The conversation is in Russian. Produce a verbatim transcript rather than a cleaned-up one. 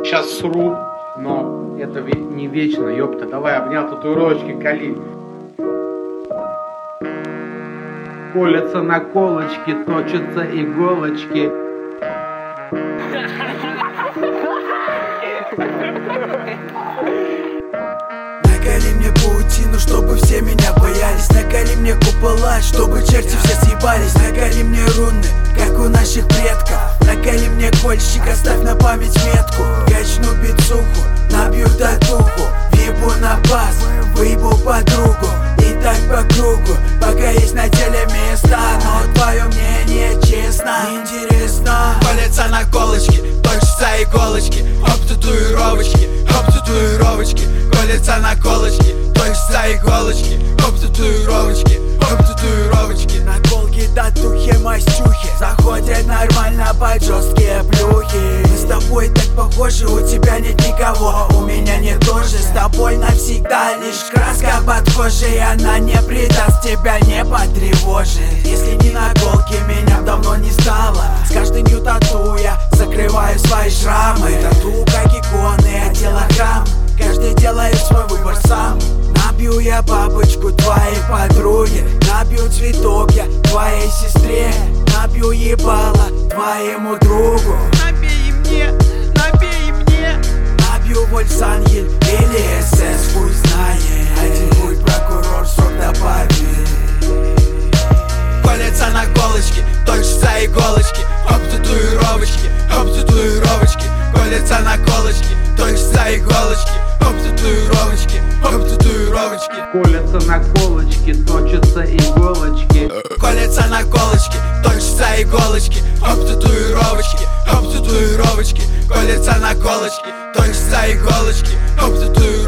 Сейчас сру, но это не вечно, ёпта. Давай, обнял татуировочки, кали. Колятся наколочки, точатся иголочки. Накали мне паутину, чтобы все меня боялись. Накали мне купола, чтобы черти все съебались. Накали мне руны, как у наших предков. Накали мне кольщик, оставь на память метку. Качну бицуху, набью татуху. Въебу на бас, выебу подругу. И так по кругу, пока есть на теле места. Но твое мнение честно, интересно. Колятся наколочки, точатся иголочки. Хоп, татуировочки, хоп, татуировочки. Колятся наколочки, точатся иголочки. Хоп, татуировочки, хоп, татуировочки. Наколки, татухи, мастюхи заходят нормально под жесткие плюхи. Мы с тобой так похожи, у тебя нет никого, у меня нет тоже. С тобой навсегда лишь краска под кожей. Она не предаст, тебя не потревожит. Если не наколки, меня давно не стало. С каждой нью тату я закрываю свои шрамы. Тату как иконы, а тело храм. Каждый делает свой выбор сам. Набью я бабочку твоей подруге. Набью цветок я твоей сестре. Набью ебало твоему другу. Набей мне, набей мне. Набью Вольсангель или СС, хуй знает. Один хуй прокурор срок добавит. Колятся наколочки, точатся иголочки. Хоп, татуировочки, хоп, татуировочки. Колятся наколочки, точатся иголочки. Хоп, татуировочки, хоп, татуировочки. Колятся наколочки, точатся иголочки. Колятся наколочки, точатся иголочки. Хоп, татуировочки, хоп, татуировочки. Колятся наколочки, точатся иголочки. Хоп, татуировочки.